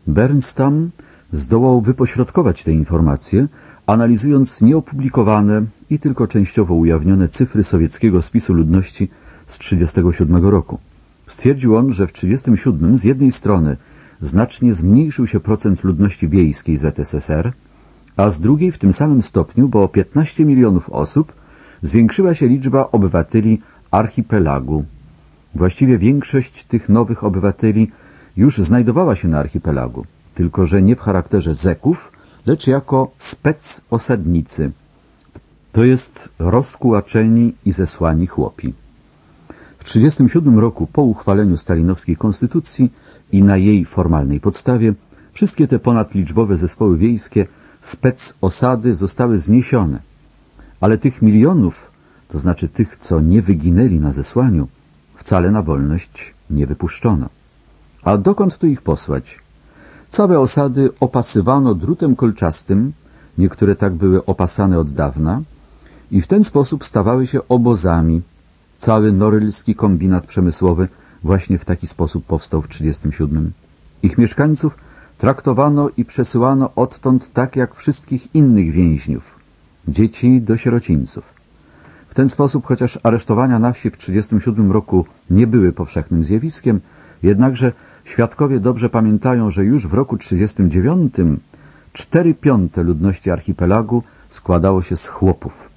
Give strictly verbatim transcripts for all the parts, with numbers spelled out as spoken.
Bernstam zdołał wypośrodkować te informacje, analizując nieopublikowane i tylko częściowo ujawnione cyfry sowieckiego spisu ludności z trzydziestego siódmego roku. Stwierdził on, że w trzydziestym siódmym z jednej strony znacznie zmniejszył się procent ludności wiejskiej Z S S R, a z drugiej w tym samym stopniu, bo o piętnaście milionów osób, zwiększyła się liczba obywateli archipelagu. Właściwie większość tych nowych obywateli już znajdowała się na archipelagu, tylko że nie w charakterze zeków, lecz jako specosadnicy, to jest rozkułaczeni i zesłani chłopi. W trzydziestym siódmym roku po uchwaleniu stalinowskiej konstytucji i na jej formalnej podstawie wszystkie te ponadliczbowe zespoły wiejskie specosady zostały zniesione, ale tych milionów, to znaczy tych, co nie wyginęli na zesłaniu, wcale na wolność nie wypuszczono. A dokąd tu ich posłać? Całe osady opasywano drutem kolczastym, niektóre tak były opasane od dawna, i w ten sposób stawały się obozami. Cały norylski kombinat przemysłowy właśnie w taki sposób powstał w trzydziestym siódmym. Ich mieszkańców traktowano i przesyłano odtąd tak jak wszystkich innych więźniów, dzieci do sierocińców. W ten sposób, chociaż aresztowania na wsi w trzydziestym siódmym roku nie były powszechnym zjawiskiem, jednakże świadkowie dobrze pamiętają, że już w roku trzydziestym dziewiątym cztery piąte ludności archipelagu składało się z chłopów.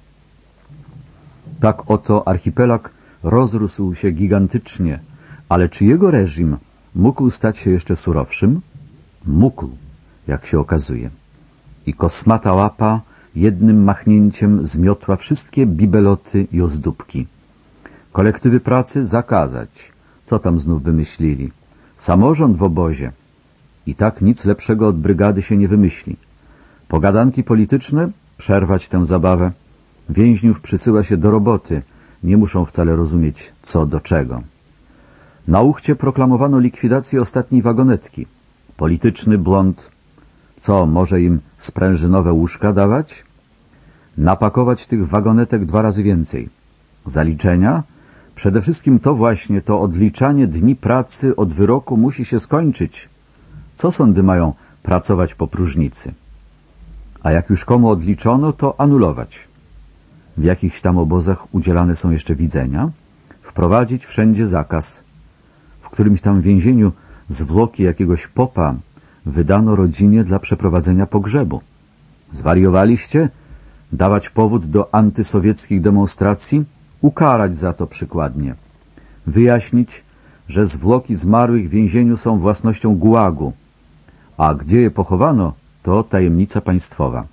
Tak oto archipelag rozrósł się gigantycznie, ale czy jego reżim mógł stać się jeszcze surowszym? Mógł, jak się okazuje. I kosmata łapa jednym machnięciem zmiotła wszystkie bibeloty i ozdóbki. Kolektywy pracy zakazać. Co tam znów wymyślili? Samorząd w obozie. I tak nic lepszego od brygady się nie wymyśli. Pogadanki polityczne? Przerwać tę zabawę. Więźniów przysyła się do roboty. Nie muszą wcale rozumieć, co do czego. Na Uchcie proklamowano likwidację ostatniej wagonetki. Polityczny błąd. Co, może im sprężynowe łóżka dawać? Napakować tych wagonetek dwa razy więcej. Zaliczenia? Przede wszystkim to właśnie, to odliczanie dni pracy od wyroku musi się skończyć. Co sądy mają pracować po próżnicy? A jak już komu odliczono, to anulować. W jakichś tam obozach udzielane są jeszcze widzenia. Wprowadzić wszędzie zakaz. W którymś tam więzieniu zwłoki jakiegoś popa wydano rodzinie dla przeprowadzenia pogrzebu. Zwariowaliście? Dawać powód do antysowieckich demonstracji? Ukarać za to przykładnie. Wyjaśnić, że zwłoki zmarłych w więzieniu są własnością gułagu, a gdzie je pochowano, to tajemnica państwowa.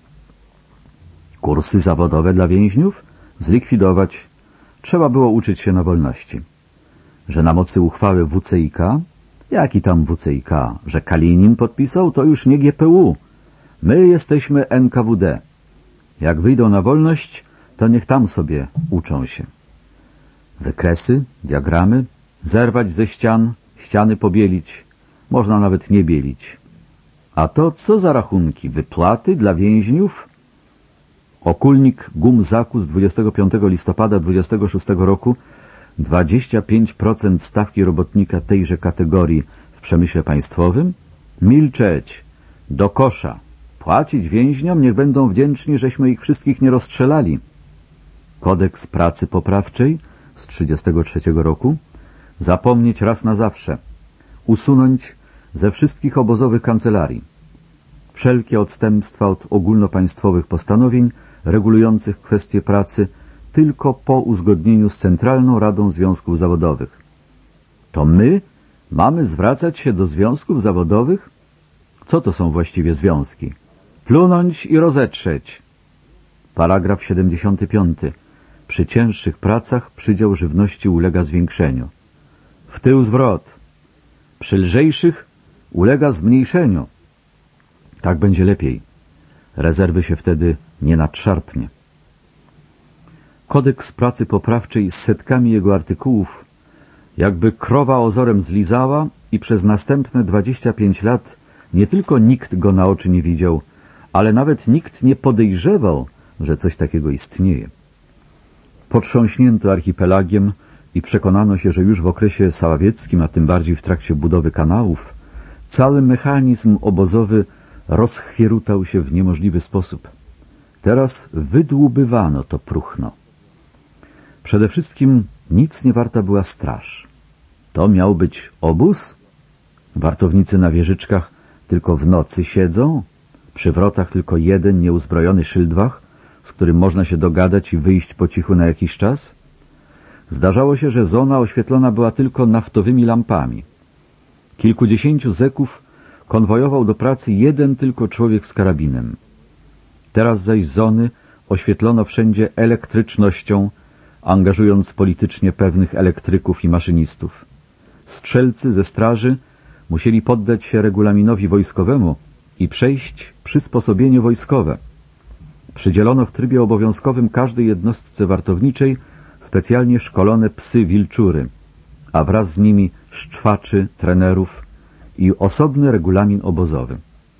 Kursy zawodowe dla więźniów? Zlikwidować. Trzeba było uczyć się na wolności. Że na mocy uchwały W C I K? Jaki tam W C I K? Że Kalinin podpisał? To już nie G P U. My jesteśmy N K W D. Jak wyjdą na wolność, to niech tam sobie uczą się. Wykresy, diagramy, zerwać ze ścian, ściany pobielić, można nawet nie bielić. A to co za rachunki? Wypłaty dla więźniów? Okulnik Gumzaku z dwudziestego piątego listopada dwudziestego szóstego roku, dwadzieścia pięć procent stawki robotnika tejże kategorii w przemyśle państwowym? Milczeć! Do kosza! Płacić więźniom, niech będą wdzięczni, żeśmy ich wszystkich nie rozstrzelali. Kodeks pracy poprawczej z trzydziestego trzeciego roku. Zapomnieć raz na zawsze. Usunąć ze wszystkich obozowych kancelarii wszelkie odstępstwa od ogólnopaństwowych postanowień regulujących kwestie pracy tylko po uzgodnieniu z Centralną Radą Związków Zawodowych. To my mamy zwracać się do związków zawodowych? Co to są właściwie związki? Plunąć i rozetrzeć. Paragraf siedemdziesiąty piąty. Przy cięższych pracach przydział żywności ulega zwiększeniu. W tył zwrot. Przy lżejszych ulega zmniejszeniu. Tak będzie lepiej. Rezerwy się wtedy nie nadszarpnie. Kodeks pracy poprawczej z setkami jego artykułów jakby krowa ozorem zlizała i przez następne dwadzieścia pięć lat nie tylko nikt go na oczy nie widział, ale nawet nikt nie podejrzewał, że coś takiego istnieje. Potrząśnięto archipelagiem i przekonano się, że już w okresie saławieckim, a tym bardziej w trakcie budowy kanałów, Cały mechanizm obozowy rozchwierutał się w niemożliwy sposób. Teraz wydłubywano to próchno. Przede wszystkim nic nie warta była straż. To miał być obóz? Wartownicy na wieżyczkach tylko w nocy siedzą? Przy wrotach tylko jeden nieuzbrojony szyldwach, z którym można się dogadać i wyjść po cichu na jakiś czas? Zdarzało się, że zona oświetlona była tylko naftowymi lampami. Kilkudziesięciu zeków konwojował do pracy jeden tylko człowiek z karabinem. Teraz zaś zony oświetlono wszędzie elektrycznością, angażując politycznie pewnych elektryków i maszynistów. Strzelcy ze straży musieli poddać się regulaminowi wojskowemu i przejść przysposobienie wojskowe. Przydzielono w trybie obowiązkowym każdej jednostce wartowniczej specjalnie szkolone psy wilczury, a wraz z nimi szczwaczy, trenerów i osobny regulamin obozowy.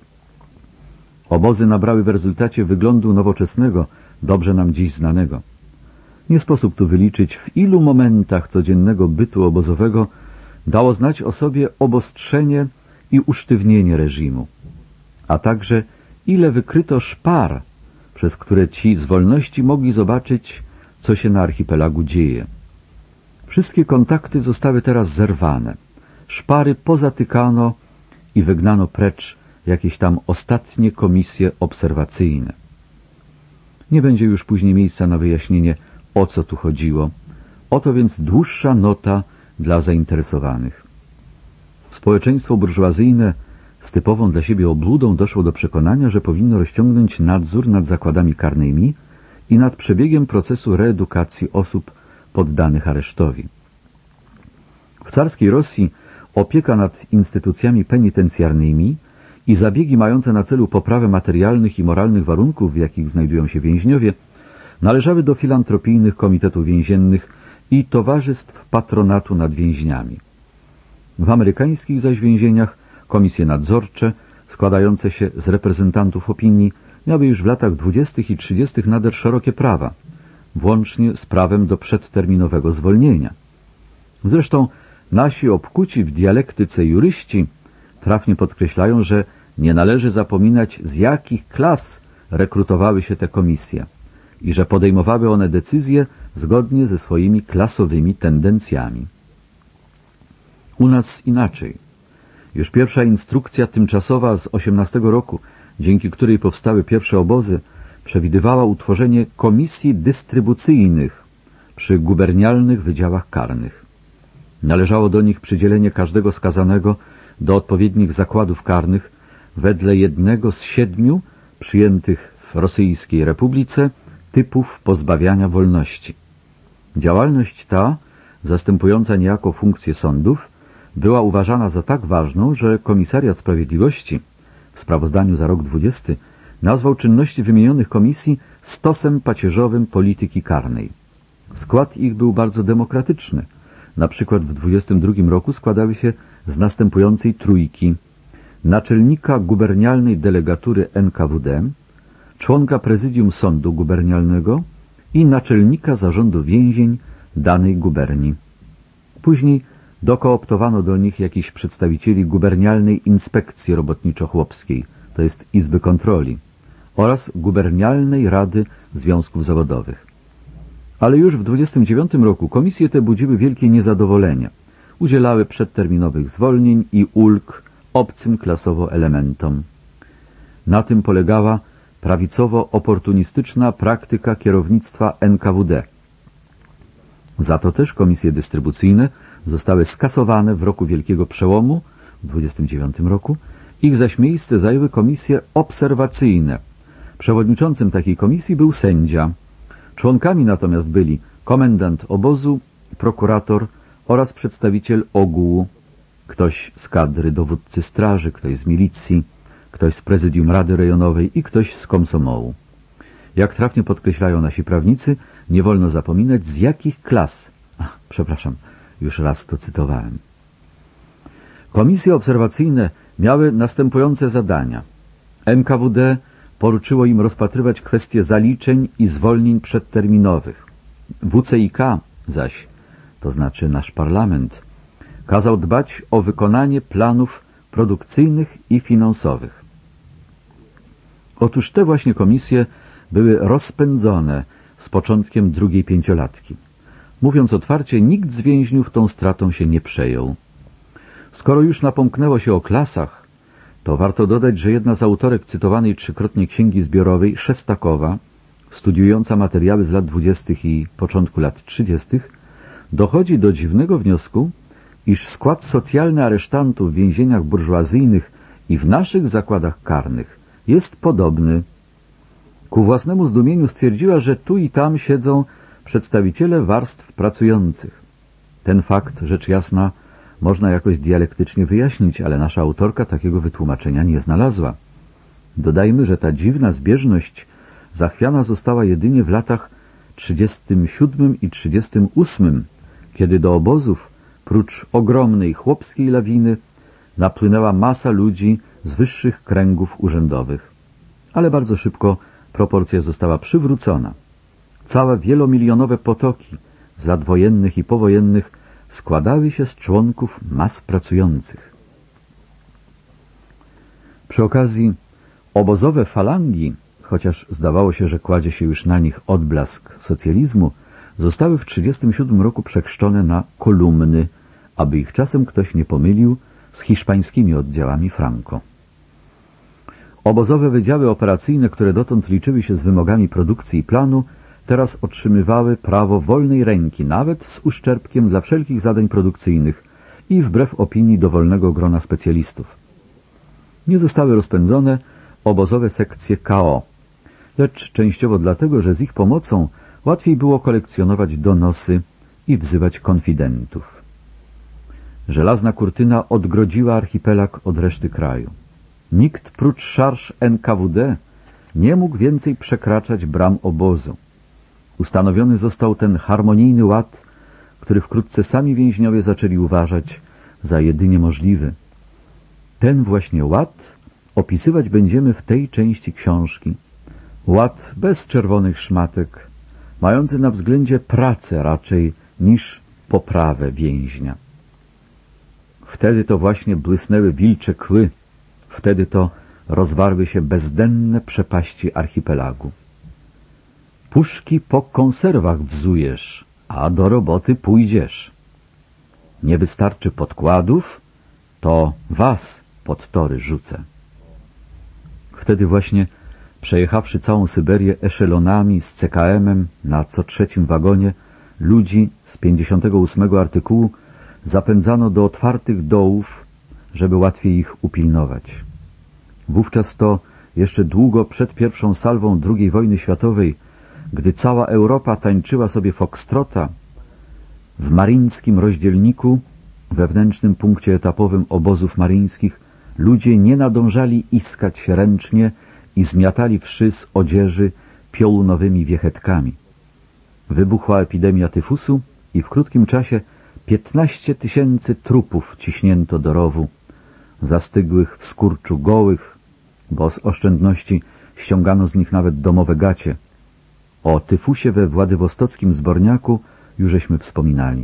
Obozy nabrały w rezultacie wyglądu nowoczesnego, dobrze nam dziś znanego. Nie sposób tu wyliczyć, w ilu momentach codziennego bytu obozowego dało znać o sobie obostrzenie i usztywnienie reżimu, a także ile wykryto szpar, przez które ci z wolności mogli zobaczyć, co się na archipelagu dzieje. Wszystkie kontakty zostały teraz zerwane. Szpary pozatykano i wygnano precz jakieś tam ostatnie komisje obserwacyjne. Nie będzie już później miejsca na wyjaśnienie, o co tu chodziło. Oto więc dłuższa nota dla zainteresowanych. Społeczeństwo burżuazyjne z typową dla siebie obludą doszło do przekonania, że powinno rozciągnąć nadzór nad zakładami karnymi i nad przebiegiem procesu reedukacji osób poddanych aresztowi. W carskiej Rosji opieka nad instytucjami penitencjarnymi i zabiegi mające na celu poprawę materialnych i moralnych warunków, w jakich znajdują się więźniowie, należały do filantropijnych komitetów więziennych i towarzystw patronatu nad więźniami. W amerykańskich zaś więzieniach komisje nadzorcze, składające się z reprezentantów opinii, miały już w latach dwudziestych i trzydziestych nader szerokie prawa, włącznie z prawem do przedterminowego zwolnienia. Zresztą nasi obkuci w dialektyce juryści trafnie podkreślają, że nie należy zapominać, z jakich klas rekrutowały się te komisje i że podejmowały one decyzje zgodnie ze swoimi klasowymi tendencjami. U nas inaczej. Już pierwsza instrukcja tymczasowa z osiemnastego roku, dzięki której powstały pierwsze obozy, przewidywała utworzenie komisji dystrybucyjnych przy gubernialnych wydziałach karnych. Należało do nich przydzielenie każdego skazanego do odpowiednich zakładów karnych wedle jednego z siedmiu przyjętych w Rosyjskiej Republice typów pozbawiania wolności. Działalność ta, zastępująca niejako funkcję sądów, była uważana za tak ważną, że Komisariat Sprawiedliwości w sprawozdaniu za rok dwudziesty nazwał czynności wymienionych komisji stosem pacierzowym polityki karnej. Skład ich był bardzo demokratyczny. Na przykład w dwudziestym drugim roku składały się z następującej trójki: naczelnika gubernialnej delegatury N K W D, członka prezydium sądu gubernialnego i naczelnika zarządu więzień danej guberni. Później dokooptowano do nich jakichś przedstawicieli gubernialnej inspekcji robotniczo-chłopskiej, to jest Izby Kontroli, oraz gubernialnej Rady Związków Zawodowych. Ale już w dwudziestym dziewiątym roku komisje te budziły wielkie niezadowolenie. Udzielały przedterminowych zwolnień i ulg obcym klasowo elementom. Na tym polegała prawicowo-oportunistyczna praktyka kierownictwa N K W D. Za to też komisje dystrybucyjne zostały skasowane w roku Wielkiego Przełomu, w dwudziestym dziewiątym roku, ich zaś miejsce zajęły komisje obserwacyjne. Przewodniczącym takiej komisji był sędzia. Członkami natomiast byli komendant obozu, prokurator oraz przedstawiciel ogółu, ktoś z kadry dowódcy straży, ktoś z milicji, ktoś z prezydium Rady Rejonowej i ktoś z komsomołu. Jak trafnie podkreślają nasi prawnicy, nie wolno zapominać, z jakich klas... Ach, przepraszam, już raz to cytowałem. Komisje obserwacyjne miały następujące zadania. N K W D poruczyło im rozpatrywać kwestie zaliczeń i zwolnień przedterminowych. W C I K zaś, to znaczy nasz parlament, kazał dbać o wykonanie planów produkcyjnych i finansowych. Otóż te właśnie komisje były rozpędzone z początkiem drugiej pięciolatki. Mówiąc otwarcie, nikt z więźniów tą stratą się nie przejął. Skoro już napomknęło się o klasach, to warto dodać, że jedna z autorek cytowanej trzykrotnie księgi zbiorowej, Szestakowa, studiująca materiały z lat dwudziestych i początku lat trzydziestych, dochodzi do dziwnego wniosku, iż skład socjalny aresztantów w więzieniach burżuazyjnych i w naszych zakładach karnych jest podobny. Ku własnemu zdumieniu stwierdziła, że tu i tam siedzą przedstawiciele warstw pracujących. Ten fakt, rzecz jasna, można jakoś dialektycznie wyjaśnić, ale nasza autorka takiego wytłumaczenia nie znalazła. Dodajmy, że ta dziwna zbieżność zachwiana została jedynie w latach trzydziestym siódmym i trzydziestym ósmym, kiedy do obozów, prócz ogromnej chłopskiej lawiny, napłynęła masa ludzi z wyższych kręgów urzędowych. Ale bardzo szybko proporcja została przywrócona. Całe wielomilionowe potoki z lat wojennych i powojennych składały się z członków mas pracujących. Przy okazji obozowe falangi, chociaż zdawało się, że kładzie się już na nich odblask socjalizmu, zostały w trzydziestym siódmym roku przechrzczone na kolumny, aby ich czasem ktoś nie pomylił z hiszpańskimi oddziałami Franco. Obozowe wydziały operacyjne, które dotąd liczyły się z wymogami produkcji i planu, teraz otrzymywały prawo wolnej ręki, nawet z uszczerbkiem dla wszelkich zadań produkcyjnych i wbrew opinii dowolnego grona specjalistów. Nie zostały rozpędzone obozowe sekcje K O, lecz częściowo dlatego, że z ich pomocą łatwiej było kolekcjonować donosy i wzywać konfidentów. Żelazna kurtyna odgrodziła archipelag od reszty kraju. Nikt prócz szarż N K W D nie mógł więcej przekraczać bram obozu. Ustanowiony został ten harmonijny ład, który wkrótce sami więźniowie zaczęli uważać za jedynie możliwy. Ten właśnie ład opisywać będziemy w tej części książki. Ład bez czerwonych szmatek, mający na względzie pracę raczej niż poprawę więźnia. Wtedy to właśnie błysnęły wilcze kły, wtedy to rozwarły się bezdenne przepaści archipelagu. Puszki po konserwach wzujesz, a do roboty pójdziesz. Nie wystarczy podkładów, to was pod tory rzucę. Wtedy właśnie, przejechawszy całą Syberię eszelonami z C K M-em na co trzecim wagonie, ludzi z pięćdziesiątego ósmego artykułu zapędzano do otwartych dołów, żeby łatwiej ich upilnować. Wówczas to, jeszcze długo przed pierwszą salwą drugiej wojny światowej, gdy cała Europa tańczyła sobie fokstrota, w maryńskim rozdzielniku, wewnętrznym punkcie etapowym obozów maryńskich, ludzie nie nadążali iskać się ręcznie i zmiatali wszy z odzieży piołunowymi wiechetkami. Wybuchła epidemia tyfusu i w krótkim czasie piętnaście tysięcy trupów ciśnięto do rowu, zastygłych w skurczu gołych, bo z oszczędności ściągano z nich nawet domowe gacie. O tyfusie we władywostockim Zborniaku jużeśmy wspominali.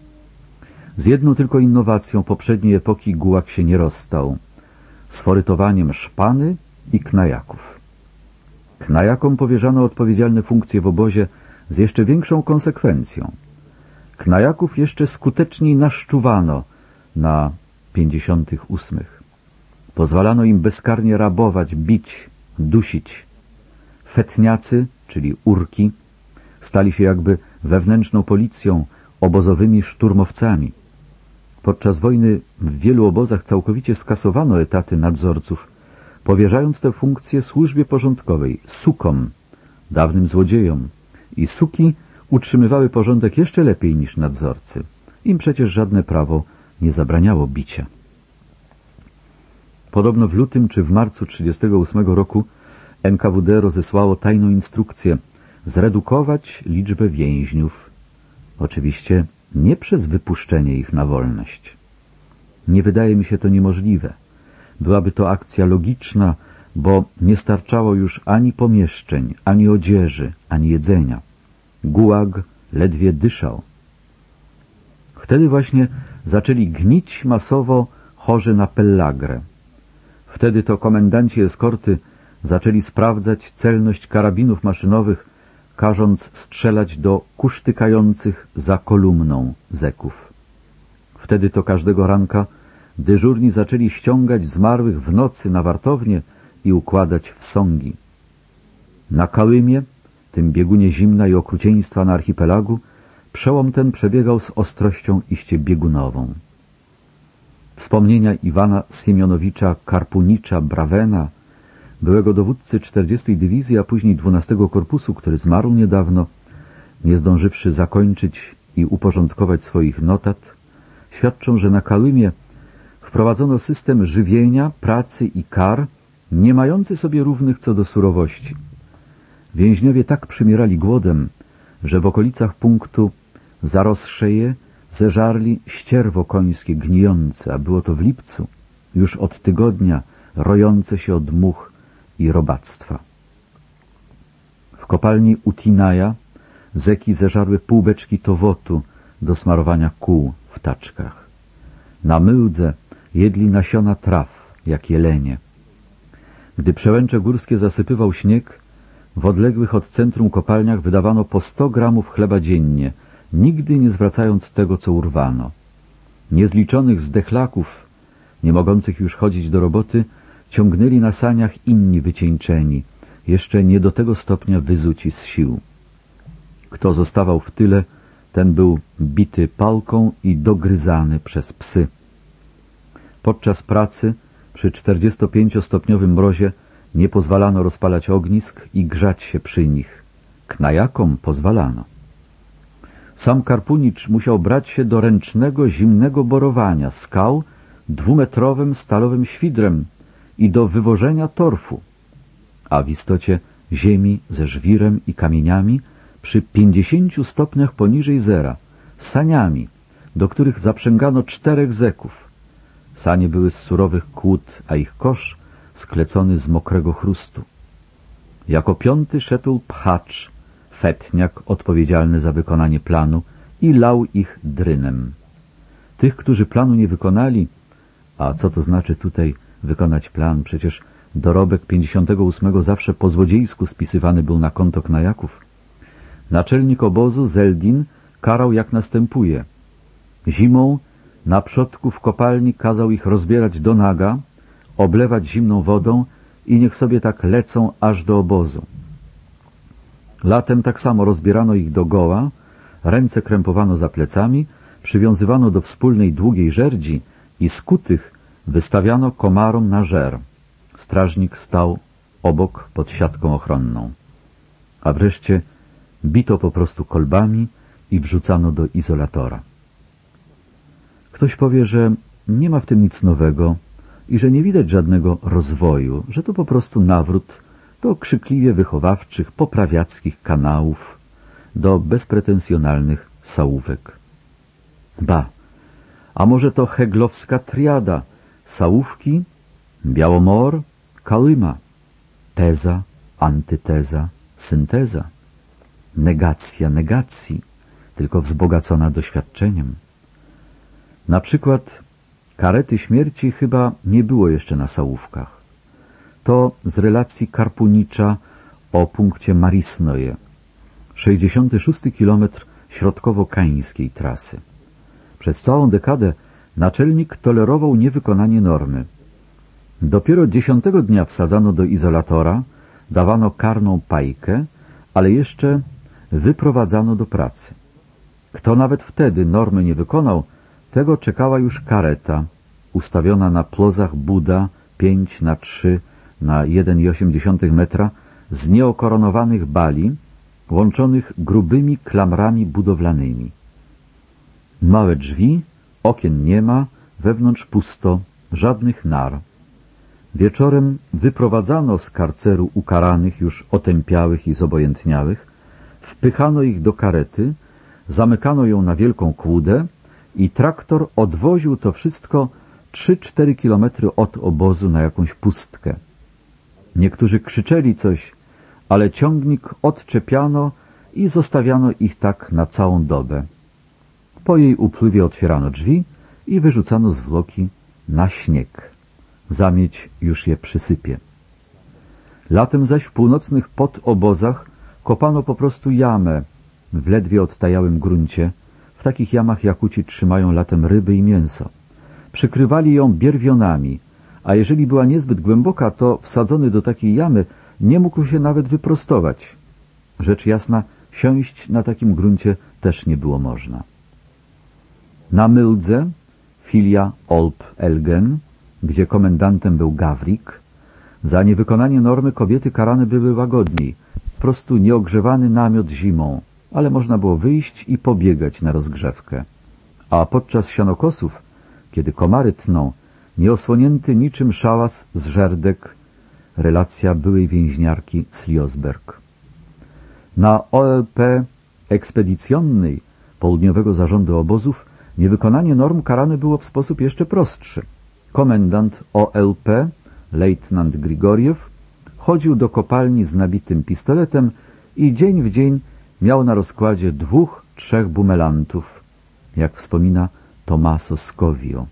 Z jedną tylko innowacją poprzedniej epoki gułag się nie rozstał. Sforytowaniem szpany i knajaków. Knajakom powierzano odpowiedzialne funkcje w obozie z jeszcze większą konsekwencją. Knajaków jeszcze skuteczniej naszczuwano na pięćdziesiątych ósmych. Pozwalano im bezkarnie rabować, bić, dusić. Fetniacy, czyli urki, stali się jakby wewnętrzną policją, obozowymi szturmowcami. Podczas wojny w wielu obozach całkowicie skasowano etaty nadzorców, powierzając tę funkcję służbie porządkowej, sukom, dawnym złodziejom. I suki utrzymywały porządek jeszcze lepiej niż nadzorcy. Im przecież żadne prawo nie zabraniało bicia. Podobno w lutym czy w marcu trzydziestego ósmego roku N K W D rozesłało tajną instrukcję zredukować liczbę więźniów. Oczywiście nie przez wypuszczenie ich na wolność. Nie wydaje mi się to niemożliwe. Byłaby to akcja logiczna, bo nie starczało już ani pomieszczeń, ani odzieży, ani jedzenia. Gułag ledwie dyszał. Wtedy właśnie zaczęli gnić masowo chorzy na pellagrę. Wtedy to komendanci eskorty zaczęli sprawdzać celność karabinów maszynowych, każąc strzelać do kusztykających za kolumną zeków. Wtedy to każdego ranka dyżurni zaczęli ściągać zmarłych w nocy na wartownię i układać w sągi. Na Kałymie, tym biegunie zimna i okrucieństwa na archipelagu, przełom ten przebiegał z ostrością iście biegunową. Wspomnienia Iwana Siemionowicza Karpunicza-Brawena, byłego dowódcy czterdziestej Dywizji, a później dwunastego Korpusu, który zmarł niedawno, nie zdążywszy zakończyć i uporządkować swoich notat, świadczą, że na Kałymie wprowadzono system żywienia, pracy i kar, nie mający sobie równych co do surowości. Więźniowie tak przymierali głodem, że w okolicach punktu Zarosszerje zeżarli ścierwo końskie gnijące, a było to w lipcu, już od tygodnia rojące się od much i robactwa. W kopalni Utinaja zeki zeżarły pół beczki towotu do smarowania kół w taczkach. Na myłdze jedli nasiona traw, jak jelenie. Gdy przełęcze górskie zasypywał śnieg, w odległych od centrum kopalniach wydawano po sto gramów chleba dziennie, nigdy nie zwracając tego, co urwano. Niezliczonych zdechlaków, nie mogących już chodzić do roboty, ciągnęli na saniach inni wycieńczeni, jeszcze nie do tego stopnia wyzuci z sił. Kto zostawał w tyle, ten był bity palką i dogryzany przez psy. Podczas pracy przy czterdziestopięciostopniowym mrozie nie pozwalano rozpalać ognisk i grzać się przy nich. Knajakom pozwalano. Sam Karpunicz musiał brać się do ręcznego, zimnego borowania skał dwumetrowym stalowym świdrem i do wywożenia torfu, a w istocie ziemi ze żwirem i kamieniami przy pięćdziesięciu stopniach poniżej zera, saniami, do których zaprzęgano czterech zeków. Sanie były z surowych kłód, a ich kosz sklecony z mokrego chrustu. Jako piąty szedł pchacz, fetniak odpowiedzialny za wykonanie planu, i lał ich drynem. Tych, którzy planu nie wykonali, a co to znaczy tutaj wykonać plan? Przecież dorobek pięćdziesiątego ósmego zawsze po złodziejsku spisywany był na konto knajaków. Naczelnik obozu Zeldin karał jak następuje. Zimą na przodku w kopalni kazał ich rozbierać do naga, oblewać zimną wodą i niech sobie tak lecą aż do obozu. Latem tak samo rozbierano ich do goła, ręce krępowano za plecami, przywiązywano do wspólnej długiej żerdzi i skutych wystawiano komarom na żer. Strażnik stał obok pod siatką ochronną. A wreszcie bito po prostu kolbami i wrzucano do izolatora. Ktoś powie, że nie ma w tym nic nowego i że nie widać żadnego rozwoju, że to po prostu nawrót do krzykliwie wychowawczych, poprawiackich kanałów, do bezpretensjonalnych sałówek. Ba, a może to heglowska triada sałówki, Białomor, Kałyma, teza, antyteza, synteza, negacja negacji, tylko wzbogacona doświadczeniem. Na przykład karety śmierci chyba nie było jeszcze na sałówkach. To z relacji Karpunicza o punkcie Marisnoje, sześćdziesiąty szósty kilometr środkowo-kańskiej trasy. Przez całą dekadę naczelnik tolerował niewykonanie normy. Dopiero dziesiątego dnia wsadzano do izolatora, dawano karną pajkę, ale jeszcze wyprowadzano do pracy. Kto nawet wtedy normy nie wykonał, tego czekała już kareta, ustawiona na plozach Buda pięć na trzy na jeden i osiem dziesiątych metra z nieokoronowanych bali, łączonych grubymi klamrami budowlanymi. Małe drzwi, okien nie ma, wewnątrz pusto, żadnych nar. Wieczorem wyprowadzano z karceru ukaranych, już otępiałych i zobojętniałych, wpychano ich do karety, zamykano ją na wielką kłudę i traktor odwoził to wszystko trzy cztery kilometry od obozu na jakąś pustkę. Niektórzy krzyczeli coś, ale ciągnik odczepiano i zostawiano ich tak na całą dobę. Po jej upływie otwierano drzwi i wyrzucano zwłoki na śnieg. Zamieć już je przysypie. Latem zaś w północnych podobozach kopano po prostu jamę w ledwie odtajałym gruncie. W takich jamach Jakuci trzymają latem ryby i mięso. Przykrywali ją bierwionami, a jeżeli była niezbyt głęboka, to wsadzony do takiej jamy nie mógł się nawet wyprostować. Rzecz jasna, siąść na takim gruncie też nie było można. Na Myldze, filia Olp-Elgen, gdzie komendantem był Gawrik, za niewykonanie normy kobiety karane były łagodniej, po prostu nieogrzewany namiot zimą, ale można było wyjść i pobiegać na rozgrzewkę. A podczas sianokosów, kiedy komary tną, nieosłonięty niczym szałas z żerdek, relacja byłej więźniarki Sliosberg. Na O L P ekspedycjonnej Południowego Zarządu Obozów niewykonanie norm karane było w sposób jeszcze prostszy. Komendant O L P, lejtnant Grigoriew, chodził do kopalni z nabitym pistoletem i dzień w dzień miał na rozkładzie dwóch, trzech bumelantów, jak wspomina Tommaso Scovio.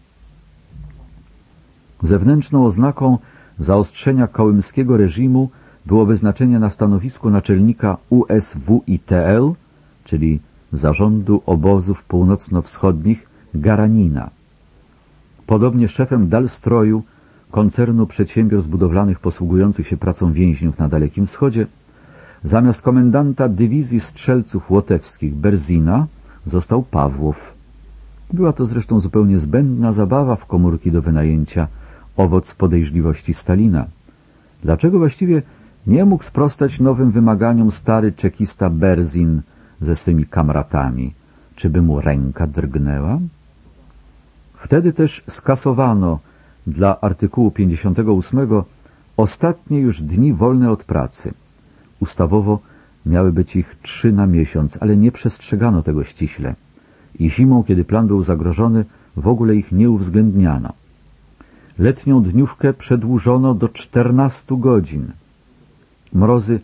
Zewnętrzną oznaką zaostrzenia kołymskiego reżimu było wyznaczenie na stanowisku naczelnika U S W I T L, czyli Zarządu Obozów Północno-Wschodnich, Garanina. Podobnie szefem Dalstroju, koncernu przedsiębiorstw budowlanych posługujących się pracą więźniów na Dalekim Wschodzie, zamiast komendanta dywizji strzelców łotewskich Berzina został Pawłow. Była to zresztą zupełnie zbędna zabawa w komórki do wynajęcia, owoc podejrzliwości Stalina. Dlaczego właściwie nie mógł sprostać nowym wymaganiom stary czekista Berzin ze swymi kamratami? Czy by mu ręka drgnęła? Wtedy też skasowano dla artykułu pięćdziesiątego ósmego ostatnie już dni wolne od pracy. Ustawowo miały być ich trzy na miesiąc, ale nie przestrzegano tego ściśle. I zimą, kiedy plan był zagrożony, w ogóle ich nie uwzględniano. Letnią dniówkę przedłużono do czternastu godzin. Mrozy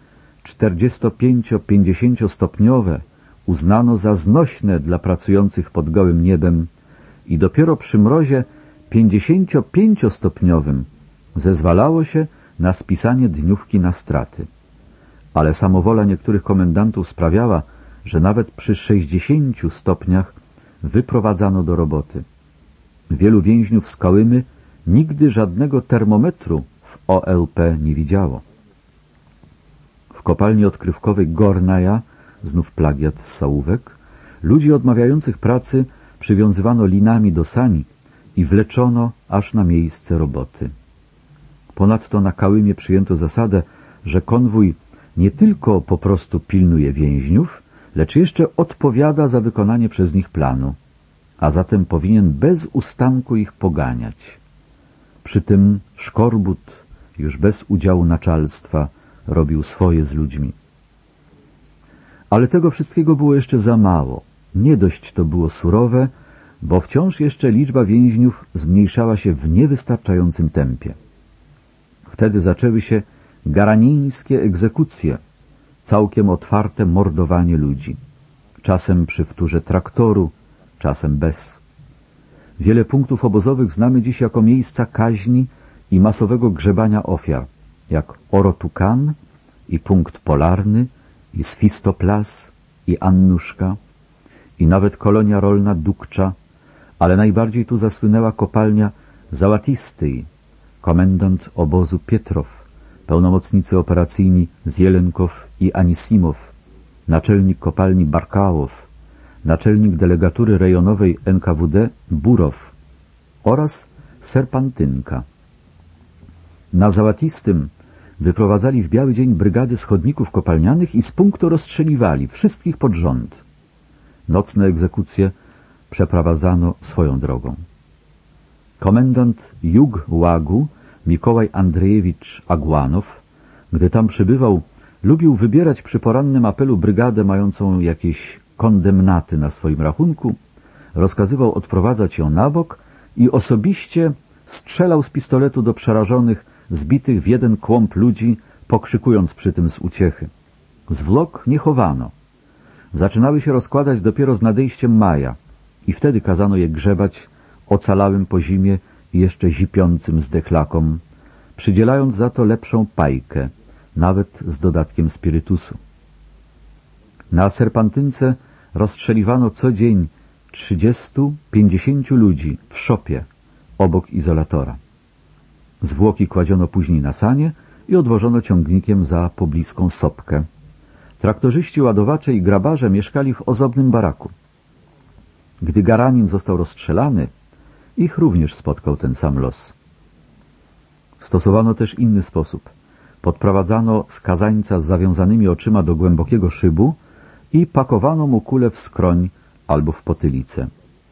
czterdziesto-pięćdziesięciostopniowe uznano za znośne dla pracujących pod gołym niebem i dopiero przy mrozie pięćdziesięciopięciostopniowym zezwalało się na spisanie dniówki na straty. Ale samowola niektórych komendantów sprawiała, że nawet przy sześćdziesięciu stopniach wyprowadzano do roboty. Wielu więźniów z Kołymy nigdy żadnego termometru w O L P nie widziało. W kopalni odkrywkowej Gornaja, znów plagiat z Sałówek, ludzi odmawiających pracy przywiązywano linami do sani i wleczono aż na miejsce roboty. Ponadto na Kałymie przyjęto zasadę, że konwój nie tylko po prostu pilnuje więźniów, lecz jeszcze odpowiada za wykonanie przez nich planu, a zatem powinien bez ustanku ich poganiać. Przy tym Szkorbut, już bez udziału naczelstwa, robił swoje z ludźmi. Ale tego wszystkiego było jeszcze za mało. Nie dość to było surowe, bo wciąż jeszcze liczba więźniów zmniejszała się w niewystarczającym tempie. Wtedy zaczęły się garanińskie egzekucje, całkiem otwarte mordowanie ludzi. Czasem przy wtórze traktoru, czasem bez. Wiele punktów obozowych znamy dziś jako miejsca kaźni i masowego grzebania ofiar, jak Orotukan i punkt polarny, i Sfistoplas, i Annuszka, i nawet kolonia rolna Dukcza, ale najbardziej tu zasłynęła kopalnia Załatistej, komendant obozu Pietrow, pełnomocnicy operacyjni Zielenkow i Anisimow, naczelnik kopalni Barkałow, naczelnik delegatury rejonowej N K W D Burow oraz Serpantynka. Na Załatistym wyprowadzali w biały dzień brygady schodników kopalnianych i z punktu rozstrzeliwali wszystkich pod rząd. Nocne egzekucje przeprowadzano swoją drogą. Komendant Jug-Łagu Mikołaj Andrzejewicz Agłanow, gdy tam przybywał, lubił wybierać przy porannym apelu brygadę mającą jakieś kondemnaty na swoim rachunku, rozkazywał odprowadzać ją na bok i osobiście strzelał z pistoletu do przerażonych, zbitych w jeden kłąb ludzi, pokrzykując przy tym z uciechy. Zwłok nie chowano. Zaczynały się rozkładać dopiero z nadejściem maja i wtedy kazano je grzebać ocalałym po zimie i jeszcze zipiącym zdechlakom, przydzielając za to lepszą pajkę, nawet z dodatkiem spirytusu. Na Serpantynce rozstrzeliwano co dzień trzydziestu pięćdziesięciu ludzi w szopie obok izolatora. Zwłoki kładziono później na sanie i odwożono ciągnikiem za pobliską sopkę. Traktorzyści, ładowacze i grabarze mieszkali w ozdobnym baraku. Gdy Garanin został rozstrzelany, ich również spotkał ten sam los. Stosowano też inny sposób. Podprowadzano skazańca z zawiązanymi oczyma do głębokiego szybu i pakowano mu kulę w skroń albo w potylicę.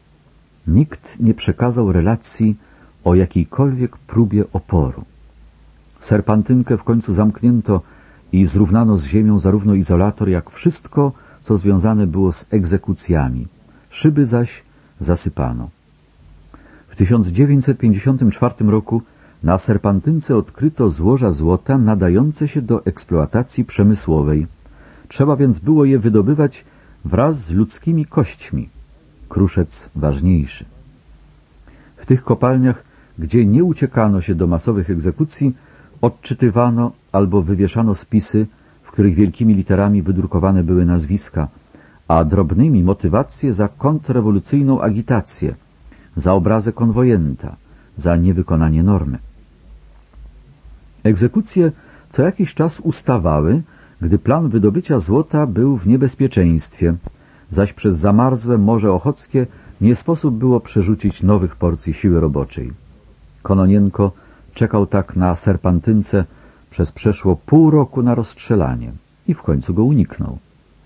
Nikt nie przekazał relacji o jakiejkolwiek próbie oporu. Serpantynkę w końcu zamknięto i zrównano z ziemią zarówno izolator, jak wszystko, co związane było z egzekucjami. Szyby zaś zasypano. W tysiąc dziewięćset pięćdziesiątym czwartym roku na Serpantynce odkryto złoża złota nadające się do eksploatacji przemysłowej. Trzeba więc było je wydobywać wraz z ludzkimi kośćmi. Kruszec ważniejszy. W tych kopalniach, gdzie nie uciekano się do masowych egzekucji, odczytywano albo wywieszano spisy, w których wielkimi literami wydrukowane były nazwiska, a drobnymi motywacje za kontrrewolucyjną agitację, za obrazę konwojenta, za niewykonanie normy. Egzekucje co jakiś czas ustawały, gdy plan wydobycia złota był w niebezpieczeństwie, zaś przez zamarzłe Morze Ochockie nie sposób było przerzucić nowych porcji siły roboczej. Kononienko czekał tak na Serpantynce przez przeszło pół roku na rozstrzelanie i w końcu go uniknął.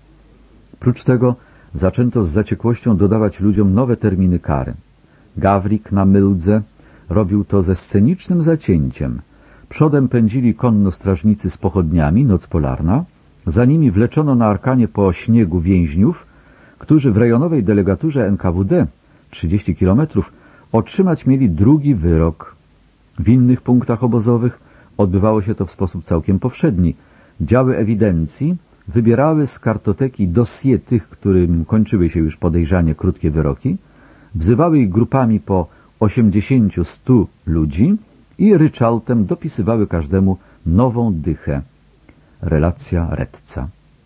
Prócz tego zaczęto z zaciekłością dodawać ludziom nowe terminy kary. Gawrik na Myldze robił to ze scenicznym zacięciem. Przodem pędzili konno-strażnicy z pochodniami, noc polarna, za nimi wleczono na arkanie po śniegu więźniów, którzy w rejonowej delegaturze N K W D, trzydzieści kilometrów, otrzymać mieli drugi wyrok. W innych punktach obozowych odbywało się to w sposób całkiem powszedni. Działy ewidencji wybierały z kartoteki dossier tych, którym kończyły się już podejrzanie krótkie wyroki, wzywały ich grupami po osiemdziesięciu stu ludzi i ryczałtem dopisywały każdemu nową dychę. Relacja Redca.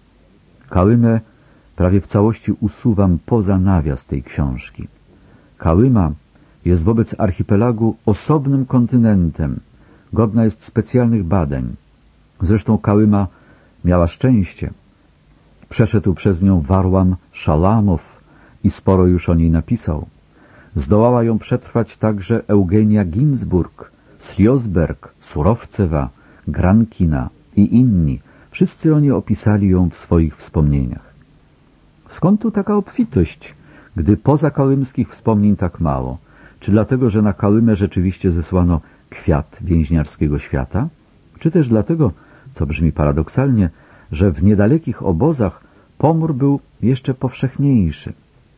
Kałymę prawie w całości usuwam poza nawias tej książki. Kałyma jest wobec archipelagu osobnym kontynentem, godna jest specjalnych badań. Zresztą Kałyma miała szczęście. Przeszedł przez nią Warłam Szalamow i sporo już o niej napisał. Zdołała ją przetrwać także Eugenia Ginsburg, Sliosberg, Surowcewa, Grankina i inni. Wszyscy oni opisali ją w swoich wspomnieniach. Skąd tu taka obfitość, gdy poza kałymskich wspomnień tak mało? Czy dlatego, że na Kałymę rzeczywiście zesłano kwiat więźniarskiego świata? Czy też dlatego, co brzmi paradoksalnie, że w niedalekich obozach pomór był jeszcze powszechniejszy?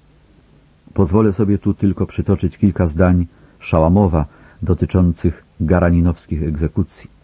Pozwolę sobie tu tylko przytoczyć kilka zdań Szałamowa dotyczących garaninowskich egzekucji.